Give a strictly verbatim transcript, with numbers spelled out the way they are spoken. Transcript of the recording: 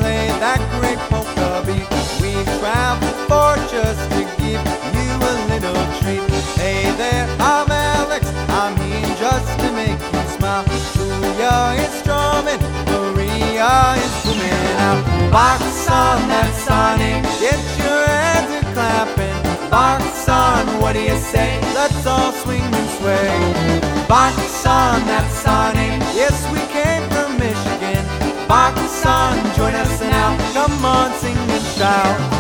play that great polka beat. We've traveled for just to give you a little treat. Hey there, I'm Alex, I'm here just to make you smile. Julia is drumming, Maria is booming out. Box on that Sonic, get your hands a clapping. Box on, what do you say? Let's all swing and sway. Box on that Sonic, yes, we came from Michigan. Box on, join us now, come on, sing and shout.